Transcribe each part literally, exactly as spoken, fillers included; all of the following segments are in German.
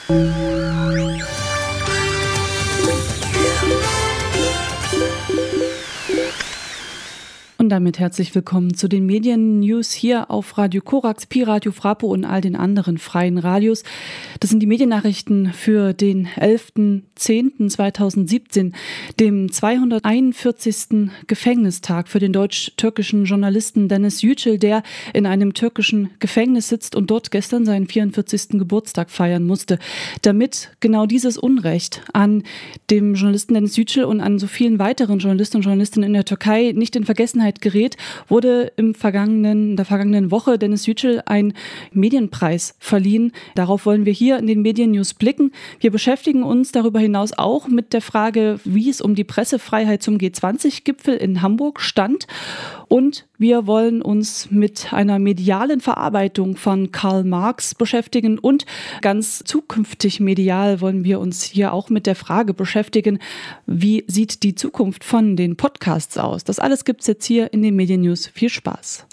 Und damit herzlich willkommen zu den Medien-News hier auf Radio Korax, Pi Radio Frapo und all den anderen freien Radios. Das sind die Mediennachrichten für den elften zehnten zweitausendsiebzehn, dem zweihunderteinundvierzigsten Gefängnistag für den deutsch-türkischen Journalisten Deniz Yücel, der in einem türkischen Gefängnis sitzt und dort gestern seinen vierundvierzigsten Geburtstag feiern musste. Damit genau dieses Unrecht an dem Journalisten Deniz Yücel und an so vielen weiteren Journalisten und Journalistinnen in der Türkei nicht in Vergessenheit gerät, wurde im vergangenen, in der vergangenen Woche Deniz Yücel ein Medienpreis verliehen. Darauf wollen wir hier in den Medien-News blicken. Wir beschäftigen uns darüber hinaus auch mit der Frage, wie es um die Pressefreiheit zum G zwanzig Gipfel in Hamburg stand. Und wir wollen uns mit einer medialen Verarbeitung von Karl Marx beschäftigen und ganz zukünftig medial wollen wir uns hier auch mit der Frage beschäftigen, wie sieht die Zukunft von den Podcasts aus? Das alles gibt es jetzt hier in den Medien-News. Viel Spaß!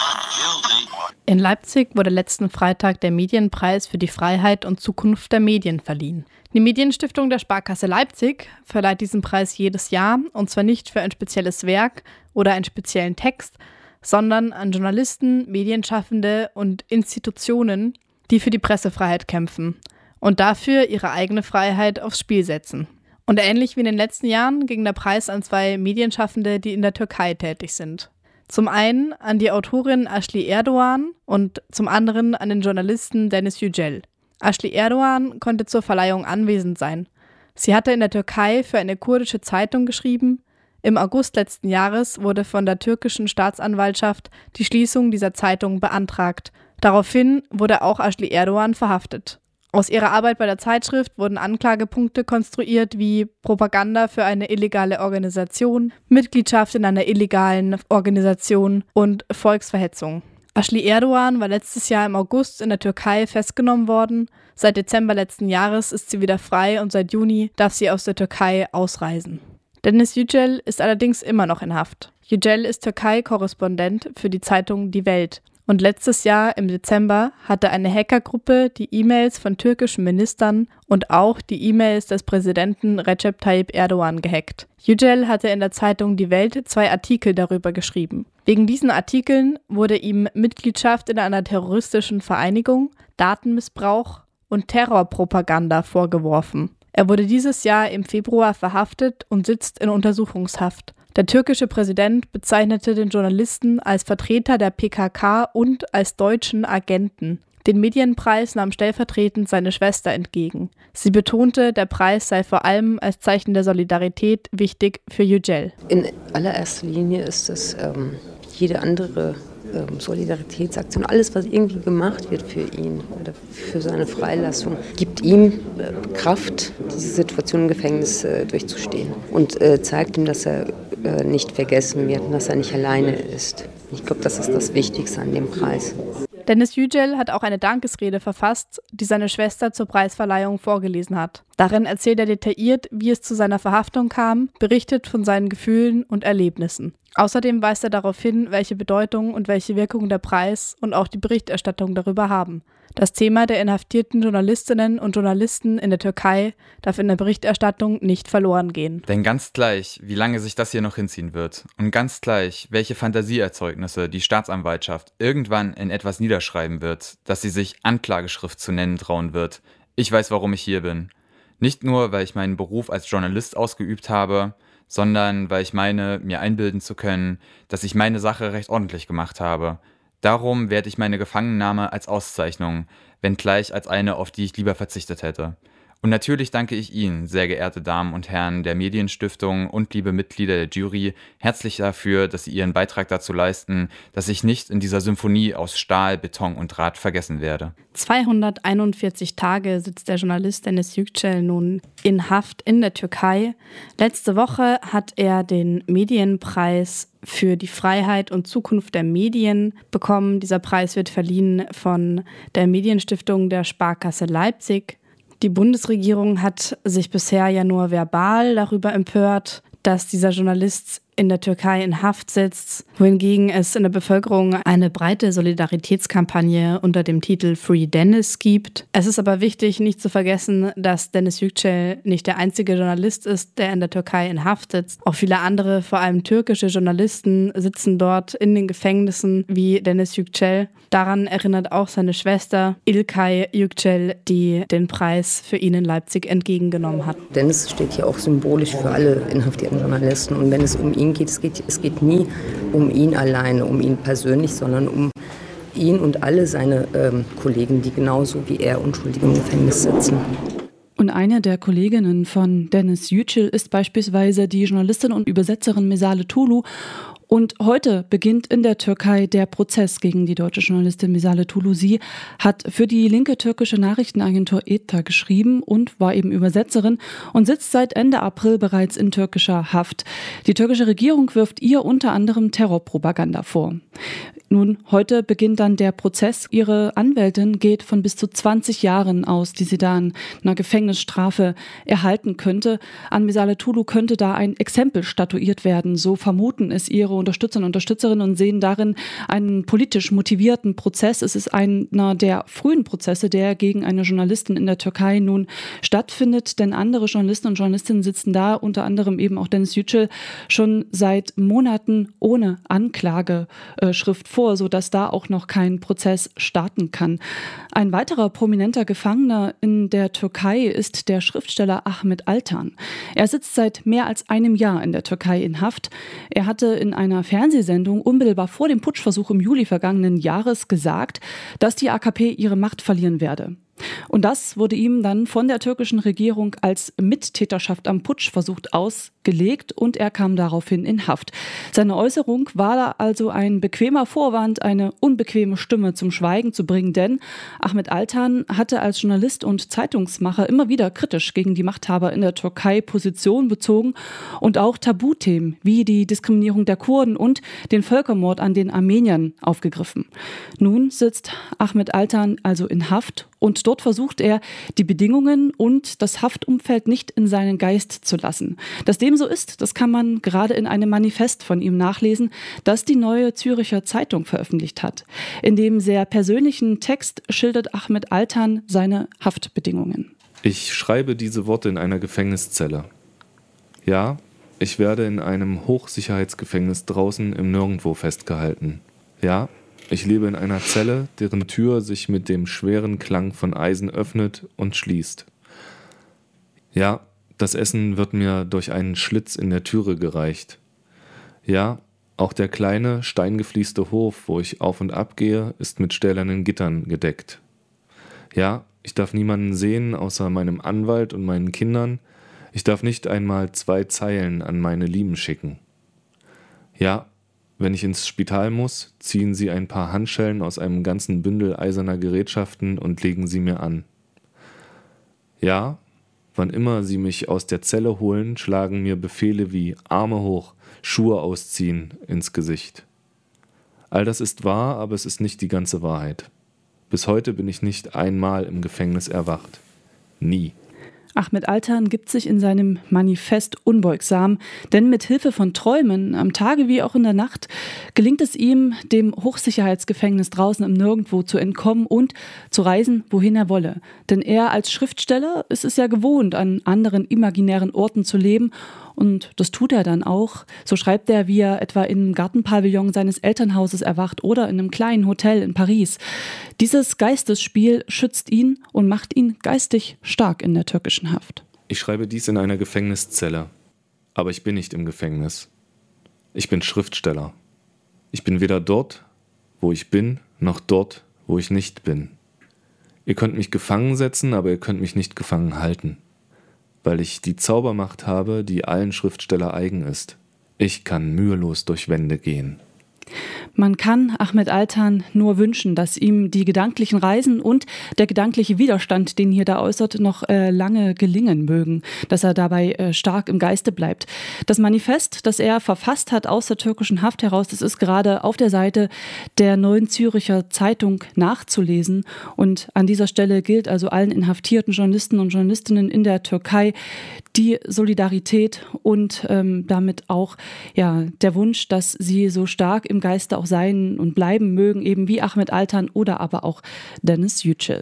In Leipzig wurde letzten Freitag der Medienpreis für die Freiheit und Zukunft der Medien verliehen. Die Medienstiftung der Sparkasse Leipzig verleiht diesen Preis jedes Jahr, und zwar nicht für ein spezielles Werk oder einen speziellen Text, sondern an Journalisten, Medienschaffende und Institutionen, die für die Pressefreiheit kämpfen und dafür ihre eigene Freiheit aufs Spiel setzen. Und ähnlich wie in den letzten Jahren ging der Preis an zwei Medienschaffende, die in der Türkei tätig sind. Zum einen an die Autorin Asli Erdoğan und zum anderen an den Journalisten Deniz Yücel. Asli Erdoğan konnte zur Verleihung anwesend sein. Sie hatte in der Türkei für eine kurdische Zeitung geschrieben. Im August letzten Jahres wurde von der türkischen Staatsanwaltschaft die Schließung dieser Zeitung beantragt. Daraufhin wurde auch Asli Erdoğan verhaftet. Aus ihrer Arbeit bei der Zeitschrift wurden Anklagepunkte konstruiert wie Propaganda für eine illegale Organisation, Mitgliedschaft in einer illegalen Organisation und Volksverhetzung. Asli Erdoğan war letztes Jahr im August in der Türkei festgenommen worden. Seit Dezember letzten Jahres ist sie wieder frei und seit Juni darf sie aus der Türkei ausreisen. Deniz Yücel ist allerdings immer noch in Haft. Yücel ist Türkei-Korrespondent für die Zeitung Die Welt. Und letztes Jahr im Dezember hatte eine Hackergruppe die E-Mails von türkischen Ministern und auch die E-Mails des Präsidenten Recep Tayyip Erdoğan gehackt. Yücel hatte in der Zeitung Die Welt zwei Artikel darüber geschrieben. Wegen diesen Artikeln wurde ihm Mitgliedschaft in einer terroristischen Vereinigung, Datenmissbrauch und Terrorpropaganda vorgeworfen. Er wurde dieses Jahr im Februar verhaftet und sitzt in Untersuchungshaft. Der türkische Präsident bezeichnete den Journalisten als Vertreter der P K K und als deutschen Agenten. Den Medienpreis nahm stellvertretend seine Schwester entgegen. Sie betonte, der Preis sei vor allem als Zeichen der Solidarität wichtig für Yücel. In allererster Linie ist es ähm, jede andere ähm, Solidaritätsaktion, alles, was irgendwie gemacht wird für ihn oder für seine Freilassung, gibt ihm äh, Kraft, diese Situation im Gefängnis äh, durchzustehen und äh, zeigt ihm, dass er äh, nicht vergessen wird und dass er nicht alleine ist. Ich glaube, das ist das Wichtigste an dem Preis. Deniz Yücel hat auch eine Dankesrede verfasst, die seine Schwester zur Preisverleihung vorgelesen hat. Darin erzählt er detailliert, wie es zu seiner Verhaftung kam, berichtet von seinen Gefühlen und Erlebnissen. Außerdem weist er darauf hin, welche Bedeutung und welche Wirkung der Preis und auch die Berichterstattung darüber haben. Das Thema der inhaftierten Journalistinnen und Journalisten in der Türkei darf in der Berichterstattung nicht verloren gehen. Denn ganz gleich, wie lange sich das hier noch hinziehen wird und ganz gleich, welche Fantasieerzeugnisse die Staatsanwaltschaft irgendwann in etwas niederschreiben wird, das sie sich Anklageschrift zu nennen trauen wird, ich weiß, warum ich hier bin. Nicht nur, weil ich meinen Beruf als Journalist ausgeübt habe, sondern weil ich meine, mir einbilden zu können, dass ich meine Sache recht ordentlich gemacht habe. Darum werte ich meine Gefangennahme als Auszeichnung, wenngleich als eine, auf die ich lieber verzichtet hätte. Und natürlich danke ich Ihnen, sehr geehrte Damen und Herren der Medienstiftung und liebe Mitglieder der Jury, herzlich dafür, dass Sie Ihren Beitrag dazu leisten, dass ich nicht in dieser Symphonie aus Stahl, Beton und Draht vergessen werde. zweihunderteinundvierzig Tage sitzt der Journalist Deniz Yücel nun in Haft in der Türkei. Letzte Woche hat er den Medienpreis für die Freiheit und Zukunft der Medien bekommen. Dieser Preis wird verliehen von der Medienstiftung der Sparkasse Leipzig. Die Bundesregierung hat sich bisher ja nur verbal darüber empört, dass dieser Journalist in der Türkei in Haft sitzt, wohingegen es in der Bevölkerung eine breite Solidaritätskampagne unter dem Titel Free Dennis gibt. Es ist aber wichtig, nicht zu vergessen, dass Deniz Yücel nicht der einzige Journalist ist, der in der Türkei in Haft sitzt. Auch viele andere, vor allem türkische Journalisten, sitzen dort in den Gefängnissen wie Deniz Yücel. Daran erinnert auch seine Schwester İlkay Yücel, die den Preis für ihn in Leipzig entgegengenommen hat. Deniz steht hier auch symbolisch für alle inhaftierten Journalisten. Und wenn es um ihn geht, es geht, es geht nie um ihn alleine, um ihn persönlich, sondern um ihn und alle seine ähm, Kollegen, die genauso wie er unschuldig im Gefängnis sitzen. Und eine der Kolleginnen von Deniz Yücel ist beispielsweise die Journalistin und Übersetzerin Mesale Tulu. Und heute beginnt in der Türkei der Prozess gegen die deutsche Journalistin Mesale Tulu. Sie hat für die linke türkische Nachrichtenagentur E T A geschrieben und war eben Übersetzerin und sitzt seit Ende April bereits in türkischer Haft. Die türkische Regierung wirft ihr unter anderem Terrorpropaganda vor. Nun, heute beginnt dann der Prozess. Ihre Anwältin geht von bis zu zwanzig Jahren aus, die sie da in einer Gefängnisstrafe erhalten könnte. An Mesale Tulu könnte da ein Exempel statuiert werden. So vermuten es ihre Unterstützer und Unterstützerinnen und sehen darin einen politisch motivierten Prozess. Es ist einer der frühen Prozesse, der gegen eine Journalistin in der Türkei nun stattfindet. Denn andere Journalisten und Journalistinnen sitzen da, unter anderem eben auch Deniz Yücel, schon seit Monaten ohne Anklageschrift vor, sodass da auch noch kein Prozess starten kann. Ein weiterer prominenter Gefangener in der Türkei ist der Schriftsteller Ahmet Altan. Er sitzt seit mehr als einem Jahr in der Türkei in Haft. Er hatte in einer Fernsehsendung unmittelbar vor dem Putschversuch im Juli vergangenen Jahres gesagt, dass die A K P ihre Macht verlieren werde. Und das wurde ihm dann von der türkischen Regierung als Mittäterschaft am Putschversuch ausgelegt und er kam daraufhin in Haft. Seine Äußerung war also ein bequemer Vorwand, eine unbequeme Stimme zum Schweigen zu bringen, denn Ahmet Altan hatte als Journalist und Zeitungsmacher immer wieder kritisch gegen die Machthaber in der Türkei Position bezogen und auch Tabuthemen wie die Diskriminierung der Kurden und den Völkermord an den Armeniern aufgegriffen. Nun sitzt Ahmet Altan also in Haft und dort versucht er, die Bedingungen und das Haftumfeld nicht in seinen Geist zu lassen. Dass dem so ist, das kann man gerade in einem Manifest von ihm nachlesen, das die Neue Züricher Zeitung veröffentlicht hat. In dem sehr persönlichen Text schildert Ahmet Altan seine Haftbedingungen. Ich schreibe diese Worte in einer Gefängniszelle. Ja, ich werde in einem Hochsicherheitsgefängnis draußen im Nirgendwo festgehalten. Ja, ich lebe in einer Zelle, deren Tür sich mit dem schweren Klang von Eisen öffnet und schließt. Ja, das Essen wird mir durch einen Schlitz in der Türe gereicht. Ja, auch der kleine, steingeflieste Hof, wo ich auf und ab gehe, ist mit stählernen Gittern gedeckt. Ja, ich darf niemanden sehen außer meinem Anwalt und meinen Kindern. Ich darf nicht einmal zwei Zeilen an meine Lieben schicken. Ja, wenn ich ins Spital muss, ziehen sie ein paar Handschellen aus einem ganzen Bündel eiserner Gerätschaften und legen sie mir an. Ja, wann immer sie mich aus der Zelle holen, schlagen mir Befehle wie Arme hoch, Schuhe ausziehen ins Gesicht. All das ist wahr, aber es ist nicht die ganze Wahrheit. Bis heute bin ich nicht einmal im Gefängnis erwacht. Nie. Ahmet Altan gibt sich in seinem Manifest unbeugsam, denn mit Hilfe von Träumen, am Tage wie auch in der Nacht, gelingt es ihm, dem Hochsicherheitsgefängnis draußen im Nirgendwo zu entkommen und zu reisen, wohin er wolle. Denn er als Schriftsteller ist es ja gewohnt, an anderen imaginären Orten zu leben und das tut er dann auch. So schreibt er, wie er etwa im Gartenpavillon seines Elternhauses erwacht oder in einem kleinen Hotel in Paris. Dieses Geistesspiel schützt ihn und macht ihn geistig stark in der türkischen Haft. Ich schreibe dies in einer Gefängniszelle, aber ich bin nicht im Gefängnis. Ich bin Schriftsteller. Ich bin weder dort, wo ich bin, noch dort, wo ich nicht bin. Ihr könnt mich gefangen setzen, aber ihr könnt mich nicht gefangen halten. Weil ich die Zaubermacht habe, die allen Schriftsteller eigen ist. Ich kann mühelos durch Wände gehen. Man kann Ahmet Altan nur wünschen, dass ihm die gedanklichen Reisen und der gedankliche Widerstand, den hier da äußert, noch äh, lange gelingen mögen, dass er dabei äh, stark im Geiste bleibt. Das Manifest, das er verfasst hat aus der türkischen Haft heraus, das ist gerade auf der Seite der Neuen Züricher Zeitung nachzulesen. Und an dieser Stelle gilt also allen inhaftierten Journalisten und Journalistinnen in der Türkei die Solidarität und ähm, damit auch ja, der Wunsch, dass sie so stark im Geiste auch sein und bleiben mögen, eben wie Ahmet Altan oder aber auch Deniz Yücel.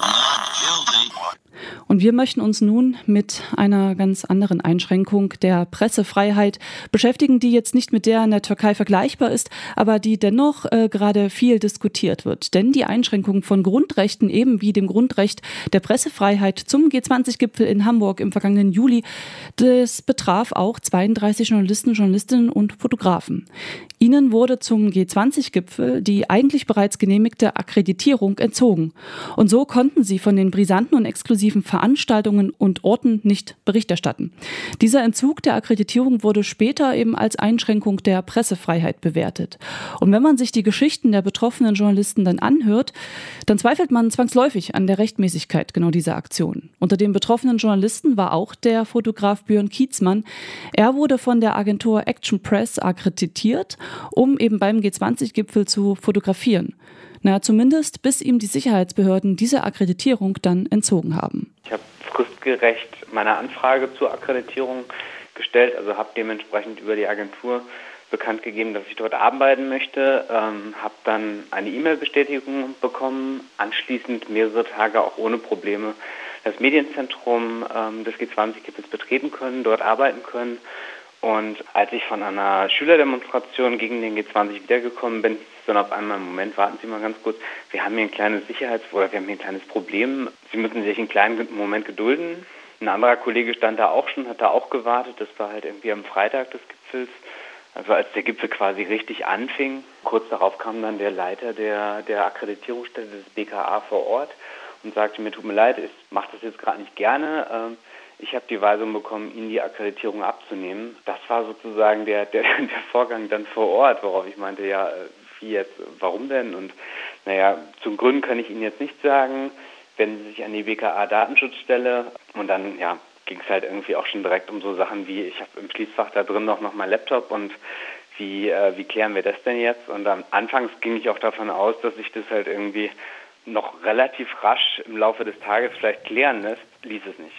Und wir möchten uns nun mit einer ganz anderen Einschränkung der Pressefreiheit beschäftigen, die jetzt nicht mit der in der Türkei vergleichbar ist, aber die dennoch äh, gerade viel diskutiert wird. Denn die Einschränkung von Grundrechten, eben wie dem Grundrecht der Pressefreiheit zum G zwanzig Gipfel in Hamburg im vergangenen Juli, das betraf auch zweiunddreißig Journalisten, Journalistinnen und Fotografen. Ihnen wurde zum G zwanzig Gipfel die eigentlich bereits genehmigte Akkreditierung entzogen. Und so konnten sie von den brisanten und exklusiven Veranstaltungen und Orten nicht Bericht erstatten. Dieser Entzug der Akkreditierung wurde später eben als Einschränkung der Pressefreiheit bewertet. Und wenn man sich die Geschichten der betroffenen Journalisten dann anhört, dann zweifelt man zwangsläufig an der Rechtmäßigkeit genau dieser Aktion. Unter den betroffenen Journalisten war auch der Fotograf Björn Kietzmann. Er wurde von der Agentur Action Press akkreditiert, um eben beim G zwanzig Gipfel zu fotografieren. Na, zumindest bis ihm die Sicherheitsbehörden diese Akkreditierung dann entzogen haben. Ich habe fristgerecht meine Anfrage zur Akkreditierung gestellt, also habe dementsprechend über die Agentur bekannt gegeben, dass ich dort arbeiten möchte, ähm, habe dann eine E-Mail-Bestätigung bekommen, anschließend mehrere Tage auch ohne Probleme das Medienzentrum ähm, des G zwanzig Gipfels betreten können, dort arbeiten können. Und als ich von einer Schülerdemonstration gegen den G zwanzig wiedergekommen bin, dann auf einmal, Moment, warten Sie mal ganz kurz, wir haben hier ein kleines Sicherheits- oder wir haben hier ein kleines Problem. Sie müssen sich einen kleinen Moment gedulden. Ein anderer Kollege stand da auch schon, hat da auch gewartet. Das war halt irgendwie am Freitag des Gipfels, also als der Gipfel quasi richtig anfing. Kurz darauf kam dann der Leiter der, der Akkreditierungsstelle des B K A vor Ort und sagte, mir tut mir leid, ich mache das jetzt gerade nicht gerne. Ich habe die Weisung bekommen, Ihnen die Akkreditierung abzunehmen. Das war sozusagen der, der, der Vorgang dann vor Ort, worauf ich meinte, ja, wie jetzt, warum denn? Und naja, zum Gründen kann ich Ihnen jetzt nicht sagen. Wenden Sie sich an die B K A-Datenschutzstelle. Und dann ja, ging es halt irgendwie auch schon direkt um so Sachen wie, ich habe im Schließfach da drin noch, noch mein Laptop und wie, äh, wie klären wir das denn jetzt? Und dann anfangs ging ich auch davon aus, dass sich das halt irgendwie noch relativ rasch im Laufe des Tages vielleicht klären lässt, ließ es nicht.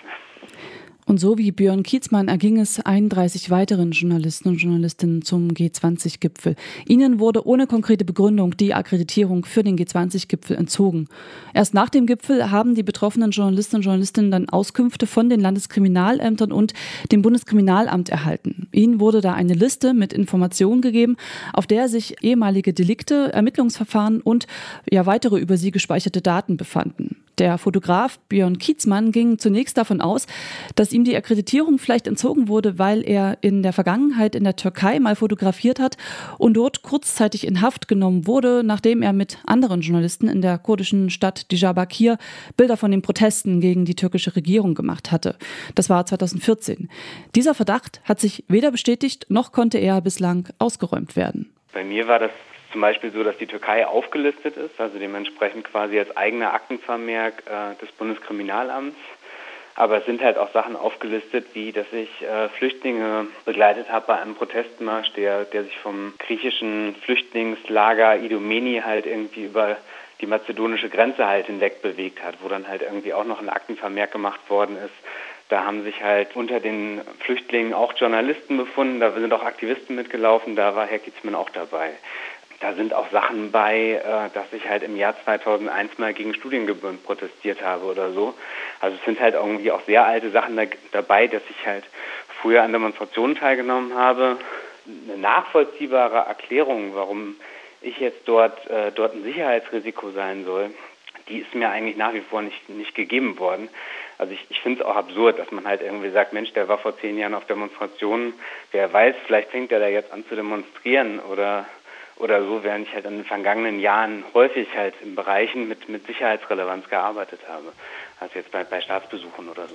Und so wie Björn Kietzmann erging es einunddreißig weiteren Journalisten und Journalistinnen zum G zwanzig Gipfel. Ihnen wurde ohne konkrete Begründung die Akkreditierung für den G zwanzig Gipfel entzogen. Erst nach dem Gipfel haben die betroffenen Journalisten und Journalistinnen dann Auskünfte von den Landeskriminalämtern und dem Bundeskriminalamt erhalten. Ihnen wurde da eine Liste mit Informationen gegeben, auf der sich ehemalige Delikte, Ermittlungsverfahren und ja, weitere über sie gespeicherte Daten befanden. Der Fotograf Björn Kietzmann ging zunächst davon aus, dass ihm die Akkreditierung vielleicht entzogen wurde, weil er in der Vergangenheit in der Türkei mal fotografiert hat und dort kurzzeitig in Haft genommen wurde, nachdem er mit anderen Journalisten in der kurdischen Stadt Diyarbakir Bilder von den Protesten gegen die türkische Regierung gemacht hatte. Das war zweitausendvierzehn. Dieser Verdacht hat sich weder bestätigt, noch konnte er bislang ausgeräumt werden. Bei mir war das zum Beispiel so, dass die Türkei aufgelistet ist, also dementsprechend quasi als eigener Aktenvermerk äh, des Bundeskriminalamts. Aber es sind halt auch Sachen aufgelistet, wie dass ich äh, Flüchtlinge begleitet habe bei einem Protestmarsch, der, der sich vom griechischen Flüchtlingslager Idomeni halt irgendwie über die mazedonische Grenze halt hinweg bewegt hat, wo dann halt irgendwie auch noch ein Aktenvermerk gemacht worden ist. Da haben sich halt unter den Flüchtlingen auch Journalisten befunden, da sind auch Aktivisten mitgelaufen, da war Herr Kietzmann auch dabei. Da sind auch Sachen bei, dass ich halt im Jahr zweitausendeins mal gegen Studiengebühren protestiert habe oder so. Also es sind halt irgendwie auch sehr alte Sachen da, dabei, dass ich halt früher an Demonstrationen teilgenommen habe. Eine nachvollziehbare Erklärung, warum ich jetzt dort, äh, dort ein Sicherheitsrisiko sein soll, die ist mir eigentlich nach wie vor nicht, nicht gegeben worden. Also ich, ich finde es auch absurd, dass man halt irgendwie sagt, Mensch, der war vor zehn Jahren auf Demonstrationen, wer weiß, vielleicht fängt er da jetzt an zu demonstrieren oder oder so, während ich halt in den vergangenen Jahren häufig halt in Bereichen mit, mit Sicherheitsrelevanz gearbeitet habe, als jetzt bei, bei Staatsbesuchen oder so.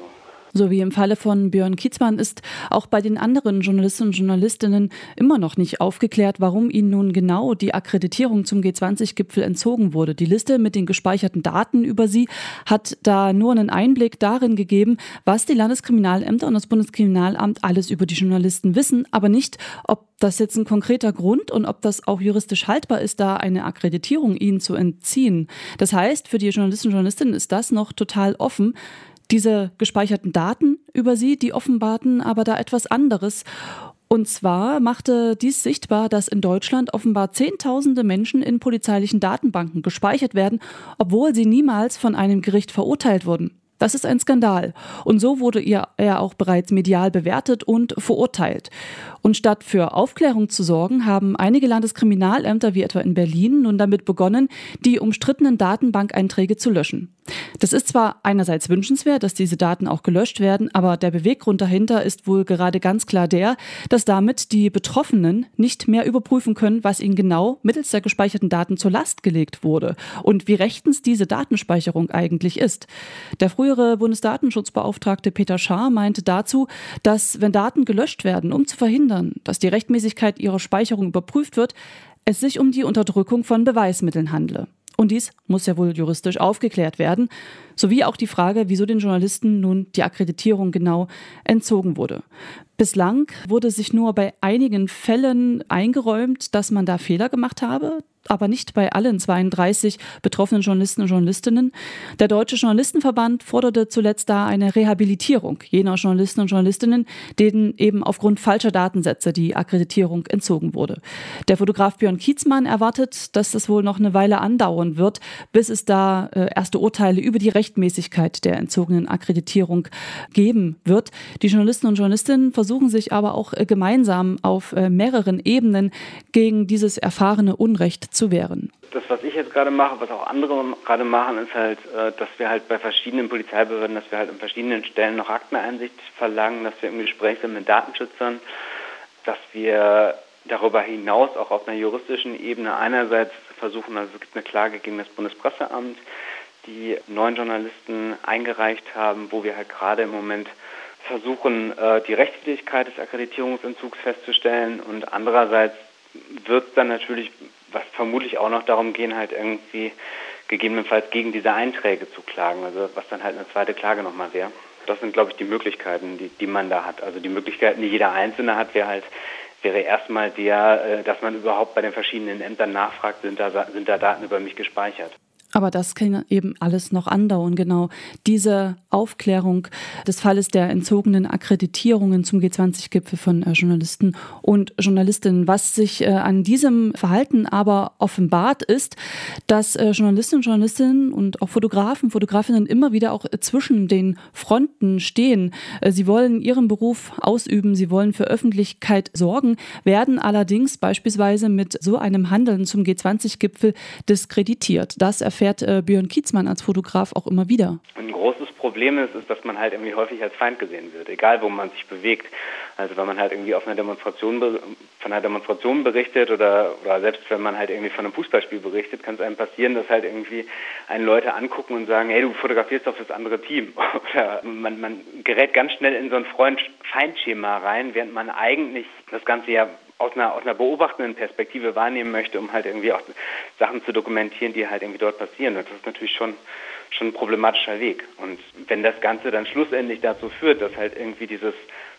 So wie im Falle von Björn Kietzmann ist auch bei den anderen Journalisten und Journalistinnen immer noch nicht aufgeklärt, warum ihnen nun genau die Akkreditierung zum G zwanzig Gipfel entzogen wurde. Die Liste mit den gespeicherten Daten über sie hat da nur einen Einblick darin gegeben, was die Landeskriminalämter und das Bundeskriminalamt alles über die Journalisten wissen, aber nicht, ob das jetzt ein konkreter Grund und ob das auch juristisch haltbar ist, da eine Akkreditierung ihnen zu entziehen. Das heißt, für die Journalisten und Journalistinnen ist das noch total offen. Diese gespeicherten Daten über sie, die offenbarten aber da etwas anderes. Und zwar machte dies sichtbar, dass in Deutschland offenbar Zehntausende Menschen in polizeilichen Datenbanken gespeichert werden, obwohl sie niemals von einem Gericht verurteilt wurden. Das ist ein Skandal. Und so wurde er auch bereits medial bewertet und verurteilt. Und statt für Aufklärung zu sorgen, haben einige Landeskriminalämter, wie etwa in Berlin, nun damit begonnen, die umstrittenen Datenbankeinträge zu löschen. Das ist zwar einerseits wünschenswert, dass diese Daten auch gelöscht werden, aber der Beweggrund dahinter ist wohl gerade ganz klar der, dass damit die Betroffenen nicht mehr überprüfen können, was ihnen genau mittels der gespeicherten Daten zur Last gelegt wurde und wie rechtens diese Datenspeicherung eigentlich ist. Der frühere Bundesdatenschutzbeauftragte Peter Schaar meinte dazu, dass wenn Daten gelöscht werden, um zu verhindern, dass die Rechtmäßigkeit ihrer Speicherung überprüft wird, es sich um die Unterdrückung von Beweismitteln handle. Und dies muss ja wohl juristisch aufgeklärt werden, sowie auch die Frage, wieso den Journalisten nun die Akkreditierung genau entzogen wurde. Bislang wurde sich nur bei einigen Fällen eingeräumt, dass man da Fehler gemacht habe, aber nicht bei allen zweiunddreißig betroffenen Journalisten und Journalistinnen. Der Deutsche Journalistenverband forderte zuletzt da eine Rehabilitierung jener Journalisten und Journalistinnen, denen eben aufgrund falscher Datensätze die Akkreditierung entzogen wurde. Der Fotograf Björn Kietzmann erwartet, dass das wohl noch eine Weile andauern wird, bis es da äh, erste Urteile über die Rechtmäßigkeit der entzogenen Akkreditierung geben wird. Die Journalisten und Journalistinnen versuchen sich aber auch äh, gemeinsam auf äh, mehreren Ebenen gegen dieses erfahrene Unrecht zu wehren. Das, was ich jetzt gerade mache, was auch andere gerade machen, ist halt, dass wir halt bei verschiedenen Polizeibehörden, dass wir halt an verschiedenen Stellen noch Akteneinsicht verlangen, dass wir im Gespräch sind mit Datenschützern, dass wir darüber hinaus auch auf einer juristischen Ebene einerseits versuchen, also es gibt eine Klage gegen das Bundespresseamt, die neun Journalisten eingereicht haben, wo wir halt gerade im Moment versuchen, die Rechtswidrigkeit des Akkreditierungsentzugs festzustellen, und andererseits wird es dann natürlich, was vermutlich auch noch darum gehen, halt irgendwie gegebenenfalls gegen diese Einträge zu klagen, also was dann halt eine zweite Klage nochmal wäre. Das sind, glaube ich, die Möglichkeiten, die, die man da hat. Also die Möglichkeiten, die jeder Einzelne hat, wäre halt, wäre erstmal der, dass man überhaupt bei den verschiedenen Ämtern nachfragt, sind da, sind da Daten über mich gespeichert. Aber das kann eben alles noch andauern, genau. Diese Aufklärung des Falles der entzogenen Akkreditierungen zum G zwanzig Gipfel von äh, Journalisten und Journalistinnen. Was sich äh, an diesem Verhalten aber offenbart ist, dass äh, Journalisten und Journalistinnen und auch Fotografen, Fotografinnen immer wieder auch äh, zwischen den Fronten stehen. Äh, sie wollen ihren Beruf ausüben, sie wollen für Öffentlichkeit sorgen, werden allerdings beispielsweise mit so einem Handeln zum G zwanzig Gipfel diskreditiert. Das erfährt fährt Björn Kietzmann als Fotograf auch immer wieder. Ein großes Problem ist, ist, dass man halt irgendwie häufig als Feind gesehen wird, egal wo man sich bewegt. Also wenn man halt irgendwie auf einer Demonstration von einer Demonstration berichtet oder, oder selbst wenn man halt irgendwie von einem Fußballspiel berichtet, kann es einem passieren, dass halt irgendwie einen Leute angucken und sagen, hey, du fotografierst doch das andere Team. Oder man, man gerät ganz schnell in so ein Freund-Feind-Schema rein, während man eigentlich das Ganze ja aus einer, aus einer beobachtenden Perspektive wahrnehmen möchte, um halt irgendwie auch Sachen zu dokumentieren, die halt irgendwie dort passieren. Und das ist natürlich schon, schon ein problematischer Weg. Und wenn das Ganze dann schlussendlich dazu führt, dass halt irgendwie dieses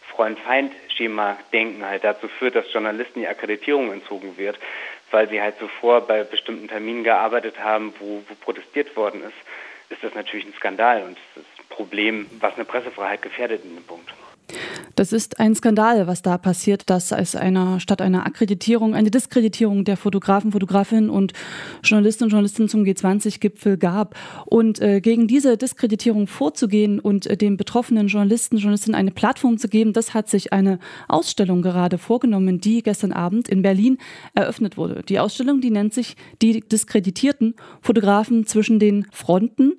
Freund-Feind-Schema-Denken halt dazu führt, dass Journalisten die Akkreditierung entzogen wird, weil sie halt zuvor bei bestimmten Terminen gearbeitet haben, wo, wo protestiert worden ist, ist das natürlich ein Skandal und das ist ein Problem, was eine Pressefreiheit gefährdet in dem Punkt. Das ist ein Skandal, was da passiert, dass es einer, statt einer Akkreditierung eine Diskreditierung der Fotografen, Fotografinnen und Journalisten und Journalistinnen zum G zwanzig Gipfel gab. Und äh, gegen diese Diskreditierung vorzugehen und äh, den betroffenen Journalisten, Journalistinnen eine Plattform zu geben, das hat sich eine Ausstellung gerade vorgenommen, die gestern Abend in Berlin eröffnet wurde. Die Ausstellung, die nennt sich "Die diskreditierten Fotografen zwischen den Fronten".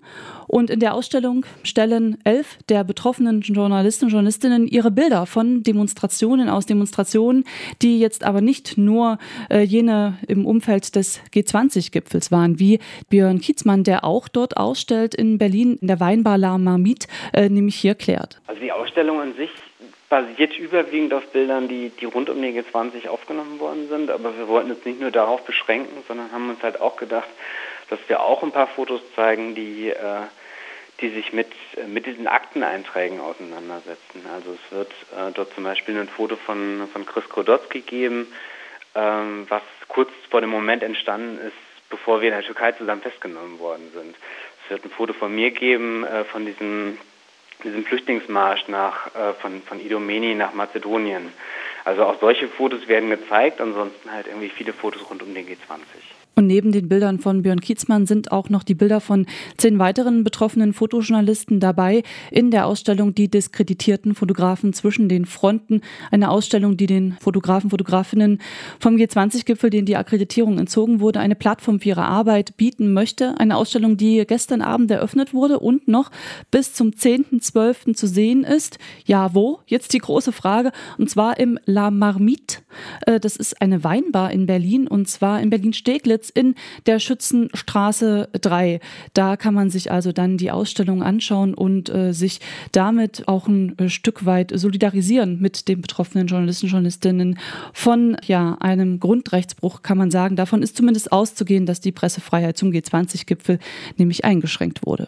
Und in der Ausstellung stellen elf der betroffenen Journalisten und Journalistinnen ihre Bilder von Demonstrationen aus Demonstrationen, die jetzt aber nicht nur äh, jene im Umfeld des G zwanzig Gipfels waren, wie Björn Kietzmann, der auch dort ausstellt in Berlin in der Weinbar La Marmite, äh, nämlich hier klärt. Also die Ausstellung an sich basiert überwiegend auf Bildern, die, die rund um den G zwanzig aufgenommen worden sind. Aber wir wollten uns nicht nur darauf beschränken, sondern haben uns halt auch gedacht, dass wir auch ein paar Fotos zeigen, die, äh, die sich mit, mit diesen Akteneinträgen auseinandersetzen. Also es wird äh, dort zum Beispiel ein Foto von, von Chris Khodozky geben, ähm, was kurz vor dem Moment entstanden ist, bevor wir in der Türkei zusammen festgenommen worden sind. Es wird ein Foto von mir geben, äh, von diesem diesem Flüchtlingsmarsch nach, äh, von, von Idomeni nach Mazedonien. Also auch solche Fotos werden gezeigt, ansonsten halt irgendwie viele Fotos rund um den G zwanzig. Und neben den Bildern von Björn Kietzmann sind auch noch die Bilder von zehn weiteren betroffenen Fotojournalisten dabei in der Ausstellung Die diskreditierten Fotografen zwischen den Fronten. Eine Ausstellung, die den Fotografen, Fotografinnen vom G zwanzig Gipfel, denen die Akkreditierung entzogen wurde, eine Plattform für ihre Arbeit bieten möchte. Eine Ausstellung, die gestern Abend eröffnet wurde und noch bis zum zehnten zwölften zu sehen ist. Ja, wo? Jetzt die große Frage. Und zwar im La Marmite. Das ist eine Weinbar in Berlin und zwar in Berlin-Steglitz in der Schützenstraße drei. Da kann man sich also dann die Ausstellung anschauen und äh, sich damit auch ein äh, Stück weit solidarisieren mit den betroffenen Journalisten, Journalistinnen von ja, einem Grundrechtsbruch, kann man sagen. Davon ist zumindest auszugehen, dass die Pressefreiheit zum G zwanzig Gipfel nämlich eingeschränkt wurde.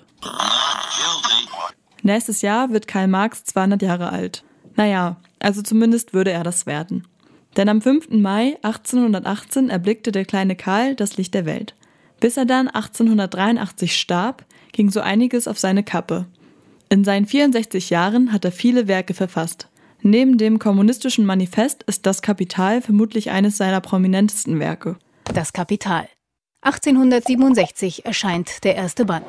Nächstes Jahr wird Karl Marx zweihundert Jahre alt. Naja, also zumindest würde er das werden. Denn am fünften Mai achtzehnhundertachtzehn erblickte der kleine Karl das Licht der Welt. Bis er dann achtzehnhundertdreiundachtzig starb, ging so einiges auf seine Kappe. In seinen vierundsechzig Jahren hat er viele Werke verfasst. Neben dem Kommunistischen Manifest ist Das Kapital vermutlich eines seiner prominentesten Werke. Das Kapital. achtzehnhundertsiebenundsechzig erscheint der erste Band.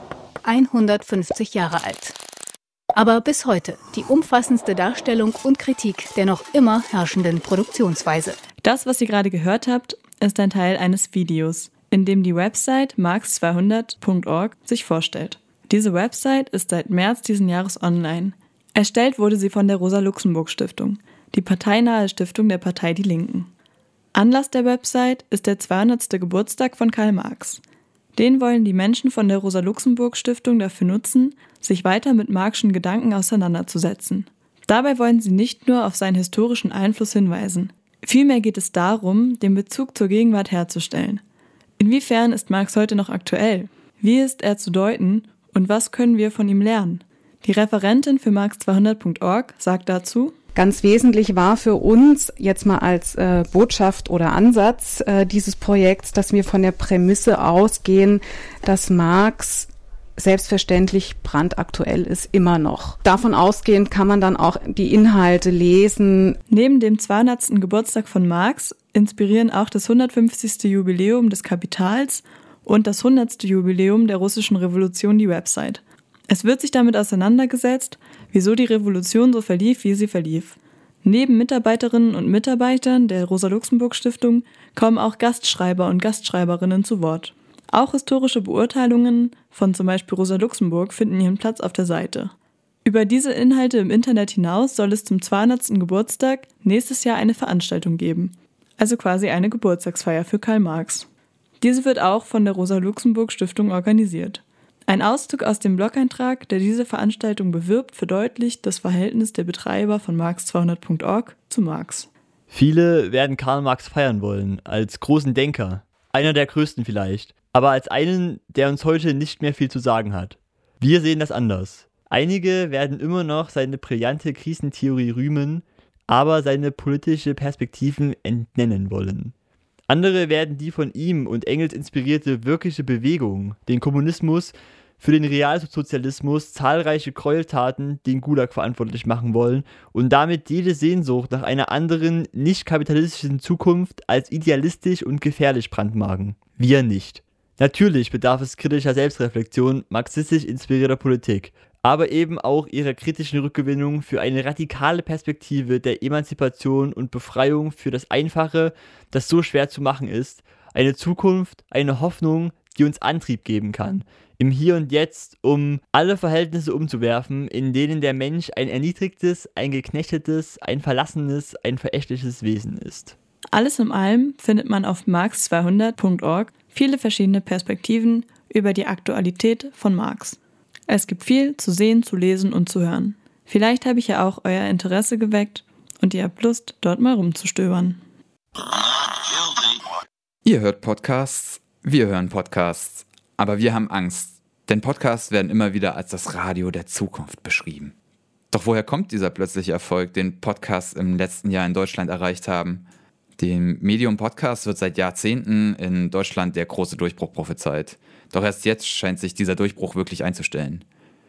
hundertfünfzig Jahre alt. Aber bis heute die umfassendste Darstellung und Kritik der noch immer herrschenden Produktionsweise. Das, was ihr gerade gehört habt, ist ein Teil eines Videos, in dem die Website marx zweihundert punkt org sich vorstellt. Diese Website ist seit März diesen Jahres online. Erstellt wurde sie von der Rosa-Luxemburg-Stiftung, die parteinahe Stiftung der Partei Die Linken. Anlass der Website ist der zweihundertste Geburtstag von Karl Marx. Den wollen die Menschen von der Rosa-Luxemburg-Stiftung dafür nutzen, sich weiter mit Marxischen Gedanken auseinanderzusetzen. Dabei wollen sie nicht nur auf seinen historischen Einfluss hinweisen. Vielmehr geht es darum, den Bezug zur Gegenwart herzustellen. Inwiefern ist Marx heute noch aktuell? Wie ist er zu deuten und was können wir von ihm lernen? Die Referentin für marx zweihundert punkt org sagt dazu: Ganz wesentlich war für uns jetzt mal als äh, Botschaft oder Ansatz äh, dieses Projekts, dass wir von der Prämisse ausgehen, dass Marx selbstverständlich brandaktuell ist, immer noch. Davon ausgehend kann man dann auch die Inhalte lesen. Neben dem zweihundertsten Geburtstag von Marx inspirieren auch das hundertfünfzigste Jubiläum des Kapitals und das hundertste Jubiläum der russischen Revolution die Website. Es wird sich damit auseinandergesetzt, wieso die Revolution so verlief, wie sie verlief. Neben Mitarbeiterinnen und Mitarbeitern der Rosa-Luxemburg-Stiftung kommen auch Gastschreiber und Gastschreiberinnen zu Wort. Auch historische Beurteilungen von zum Beispiel Rosa Luxemburg finden ihren Platz auf der Seite. Über diese Inhalte im Internet hinaus soll es zum zweihundertsten Geburtstag nächstes Jahr eine Veranstaltung geben, also quasi eine Geburtstagsfeier für Karl Marx. Diese wird auch von der Rosa-Luxemburg-Stiftung organisiert. Ein Auszug aus dem Blog-Eintrag, der diese Veranstaltung bewirbt, verdeutlicht das Verhältnis der Betreiber von marx zweihundert punkt org zu Marx. Viele werden Karl Marx feiern wollen, als großen Denker, einer der größten vielleicht, aber als einen, der uns heute nicht mehr viel zu sagen hat. Wir sehen das anders. Einige werden immer noch seine brillante Krisentheorie rühmen, aber seine politische Perspektiven entnennen wollen. Andere werden die von ihm und Engels inspirierte wirkliche Bewegung, den Kommunismus, für den Realsozialismus zahlreiche Gräueltaten den Gulag verantwortlich machen wollen und damit jede Sehnsucht nach einer anderen, nicht kapitalistischen Zukunft als idealistisch und gefährlich brandmarken. Wir nicht. Natürlich bedarf es kritischer Selbstreflexion, marxistisch inspirierter Politik, aber eben auch ihrer kritischen Rückgewinnung für eine radikale Perspektive der Emanzipation und Befreiung für das Einfache, das so schwer zu machen ist, eine Zukunft, eine Hoffnung, die uns Antrieb geben kann, im Hier und Jetzt, um alle Verhältnisse umzuwerfen, in denen der Mensch ein erniedrigtes, ein geknechtetes, ein verlassenes, ein verächtliches Wesen ist. Alles in allem findet man auf marx zweihundert punkt org viele verschiedene Perspektiven über die Aktualität von Marx. Es gibt viel zu sehen, zu lesen und zu hören. Vielleicht habe ich ja auch euer Interesse geweckt und ihr habt Lust, dort mal rumzustöbern. Ihr hört Podcasts, wir hören Podcasts, aber wir haben Angst, denn Podcasts werden immer wieder als das Radio der Zukunft beschrieben. Doch woher kommt dieser plötzliche Erfolg, den Podcasts im letzten Jahr in Deutschland erreicht haben? Dem Medium Podcast wird seit Jahrzehnten in Deutschland der große Durchbruch prophezeit. Doch erst jetzt scheint sich dieser Durchbruch wirklich einzustellen.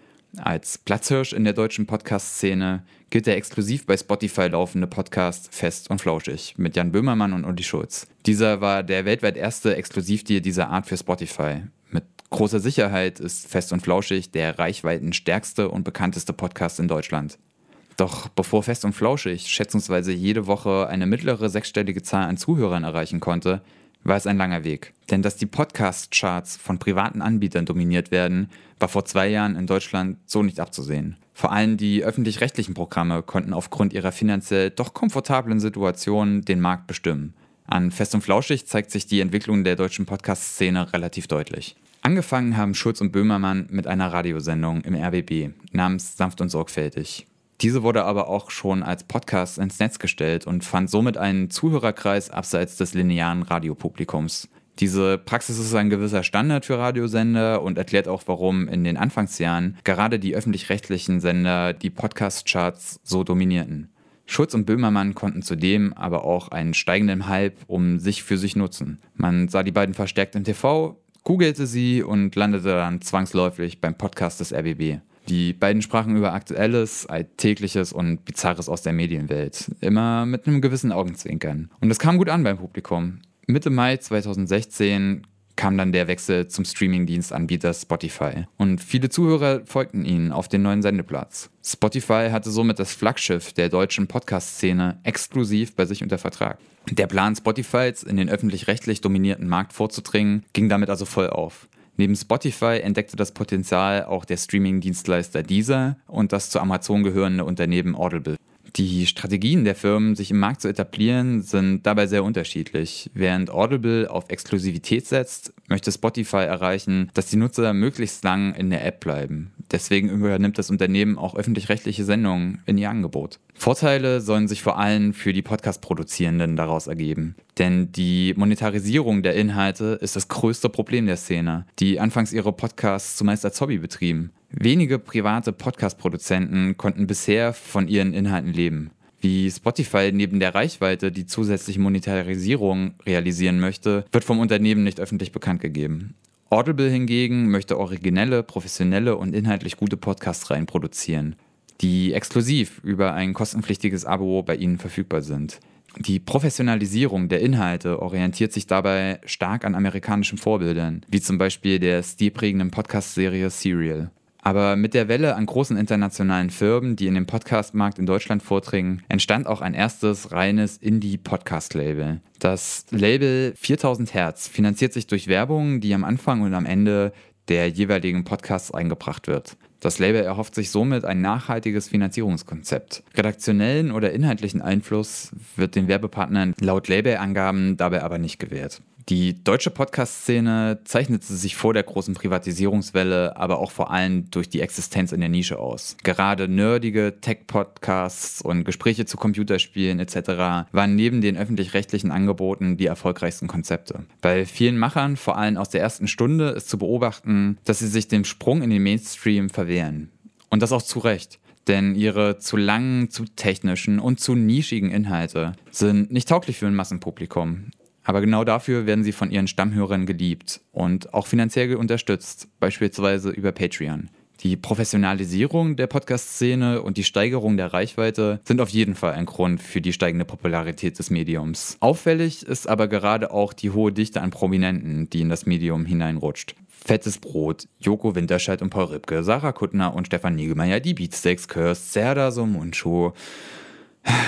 Als Platzhirsch in der deutschen Podcast-Szene gilt der exklusiv bei Spotify laufende Podcast Fest und Flauschig mit Jan Böhmermann und Uli Schulz. Dieser war der weltweit erste Exklusivdeal dieser Art für Spotify. Mit großer Sicherheit ist Fest und Flauschig der reichweitenstärkste und bekannteste Podcast in Deutschland. Doch bevor Fest und Flauschig schätzungsweise jede Woche eine mittlere sechsstellige Zahl an Zuhörern erreichen konnte, war es ein langer Weg. Denn dass die Podcast-Charts von privaten Anbietern dominiert werden, war vor zwei Jahren in Deutschland so nicht abzusehen. Vor allem die öffentlich-rechtlichen Programme konnten aufgrund ihrer finanziell doch komfortablen Situation den Markt bestimmen. An Fest und Flauschig zeigt sich die Entwicklung der deutschen Podcast-Szene relativ deutlich. Angefangen haben Schulz und Böhmermann mit einer Radiosendung im R B B namens Sanft und Sorgfältig. Diese wurde aber auch schon als Podcast ins Netz gestellt und fand somit einen Zuhörerkreis abseits des linearen Radiopublikums. Diese Praxis ist ein gewisser Standard für Radiosender und erklärt auch, warum in den Anfangsjahren gerade die öffentlich-rechtlichen Sender die Podcast-Charts so dominierten. Schulz und Böhmermann konnten zudem aber auch einen steigenden Hype um sich für sich nutzen. Man sah die beiden verstärkt im T V, googelte sie und landete dann zwangsläufig beim Podcast des R B B. Die beiden sprachen über Aktuelles, Alltägliches und Bizarres aus der Medienwelt. Immer mit einem gewissen Augenzwinkern. Und das kam gut an beim Publikum. Mitte Mai zweitausendsechzehn kam dann der Wechsel zum Streamingdienstanbieter Spotify. Und viele Zuhörer folgten ihnen auf den neuen Sendeplatz. Spotify hatte somit das Flaggschiff der deutschen Podcast-Szene exklusiv bei sich unter Vertrag. Der Plan Spotifys, in den öffentlich-rechtlich dominierten Markt vorzudringen, ging damit also voll auf. Neben Spotify entdeckte das Potenzial auch der Streaming-Dienstleister Deezer und das zu Amazon gehörende Unternehmen Audible. Die Strategien der Firmen, sich im Markt zu etablieren, sind dabei sehr unterschiedlich. Während Audible auf Exklusivität setzt, möchte Spotify erreichen, dass die Nutzer möglichst lang in der App bleiben. Deswegen übernimmt das Unternehmen auch öffentlich-rechtliche Sendungen in ihr Angebot. Vorteile sollen sich vor allem für die Podcast-Produzierenden daraus ergeben. Denn die Monetarisierung der Inhalte ist das größte Problem der Szene, die anfangs ihre Podcasts zumeist als Hobby betrieben. Wenige private Podcast-Produzenten konnten bisher von ihren Inhalten leben. Wie Spotify neben der Reichweite die zusätzliche Monetarisierung realisieren möchte, wird vom Unternehmen nicht öffentlich bekannt gegeben. Audible hingegen möchte originelle, professionelle und inhaltlich gute Podcast-Reihen produzieren, die exklusiv über ein kostenpflichtiges Abo bei ihnen verfügbar sind. Die Professionalisierung der Inhalte orientiert sich dabei stark an amerikanischen Vorbildern, wie zum Beispiel der stilprägenden Podcast-Serie Serial. Aber mit der Welle an großen internationalen Firmen, die in den Podcast-Markt in Deutschland vordringen, entstand auch ein erstes reines Indie-Podcast-Label. Das Label viertausend Hertz finanziert sich durch Werbung, die am Anfang und am Ende der jeweiligen Podcasts eingebracht wird. Das Label erhofft sich somit ein nachhaltiges Finanzierungskonzept. Redaktionellen oder inhaltlichen Einfluss wird den Werbepartnern laut Labelangaben dabei aber nicht gewährt. Die deutsche Podcast-Szene zeichnete sich vor der großen Privatisierungswelle aber auch vor allem durch die Existenz in der Nische aus. Gerade nerdige Tech-Podcasts und Gespräche zu Computerspielen et cetera waren neben den öffentlich-rechtlichen Angeboten die erfolgreichsten Konzepte. Bei vielen Machern, vor allem aus der ersten Stunde, ist zu beobachten, dass sie sich dem Sprung in den Mainstream verwehren. Und das auch zu Recht. Denn ihre zu langen, zu technischen und zu nischigen Inhalte sind nicht tauglich für ein Massenpublikum. Aber genau dafür werden sie von ihren Stammhörern geliebt und auch finanziell unterstützt, beispielsweise über Patreon. Die Professionalisierung der Podcast-Szene und die Steigerung der Reichweite sind auf jeden Fall ein Grund für die steigende Popularität des Mediums. Auffällig ist aber gerade auch die hohe Dichte an Prominenten, die in das Medium hineinrutscht. Fettes Brot, Joko Winterscheid und Paul Ripke, Sarah Kuttner und Stefan Niggemeier, die Beatsteaks, Curse, Serdar Somuncu.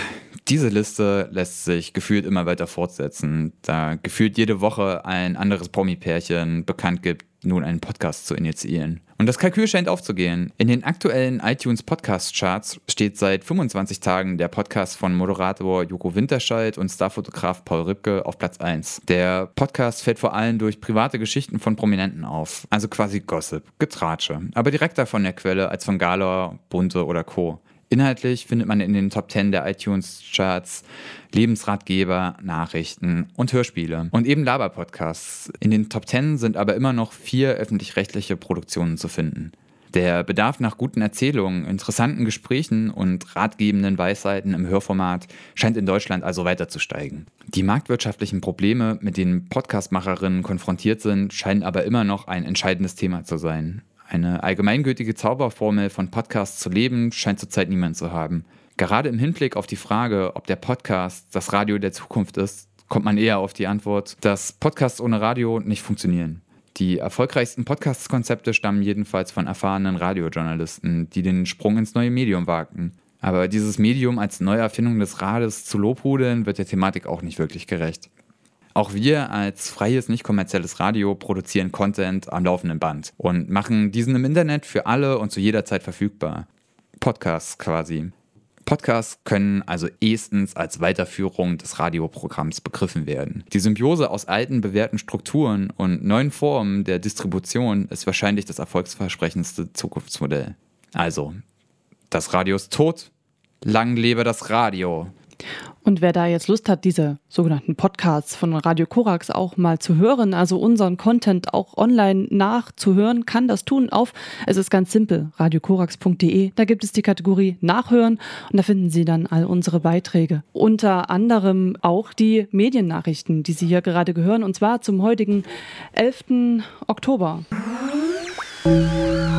Diese Liste lässt sich gefühlt immer weiter fortsetzen, da gefühlt jede Woche ein anderes Promi-Pärchen bekannt gibt, nun einen Podcast zu initiieren. Und das Kalkül scheint aufzugehen. In den aktuellen iTunes Podcast Charts steht seit fünfundzwanzig Tagen der Podcast von Moderator Joko Winterscheid und Starfotograf Paul Ripke auf Platz eins. Der Podcast fällt vor allem durch private Geschichten von Prominenten auf. Also quasi Gossip, Getratsche. Aber direkter von der Quelle als von Gala, Bunte oder Co. Inhaltlich findet man in den Top zehn der iTunes-Charts Lebensratgeber, Nachrichten und Hörspiele und eben Laber-Podcasts. In den Top zehn sind aber immer noch vier öffentlich-rechtliche Produktionen zu finden. Der Bedarf nach guten Erzählungen, interessanten Gesprächen und ratgebenden Weisheiten im Hörformat scheint in Deutschland also weiter zu steigen. Die marktwirtschaftlichen Probleme, mit denen Podcastmacherinnen konfrontiert sind, scheinen aber immer noch ein entscheidendes Thema zu sein. Eine allgemeingültige Zauberformel von Podcasts zu leben, scheint zurzeit niemand zu haben. Gerade im Hinblick auf die Frage, ob der Podcast das Radio der Zukunft ist, kommt man eher auf die Antwort, dass Podcasts ohne Radio nicht funktionieren. Die erfolgreichsten Podcast-Konzepte stammen jedenfalls von erfahrenen Radiojournalisten, die den Sprung ins neue Medium wagten. Aber dieses Medium als Neuerfindung des Rades zu lobhudeln, wird der Thematik auch nicht wirklich gerecht. Auch wir als freies, nicht kommerzielles Radio produzieren Content am laufenden Band und machen diesen im Internet für alle und zu jeder Zeit verfügbar. Podcasts quasi. Podcasts können also ehestens als Weiterführung des Radioprogramms begriffen werden. Die Symbiose aus alten, bewährten Strukturen und neuen Formen der Distribution ist wahrscheinlich das erfolgsversprechendste Zukunftsmodell. Also, das Radio ist tot, lang lebe das Radio! Und wer da jetzt Lust hat, diese sogenannten Podcasts von Radio Korax auch mal zu hören, also unseren Content auch online nachzuhören, kann das tun auf, es ist ganz simpel, radio korax punkt de. Da gibt es die Kategorie Nachhören und da finden Sie dann all unsere Beiträge. Unter anderem auch die Mediennachrichten, die Sie hier gerade gehören, und zwar zum heutigen elften Oktober.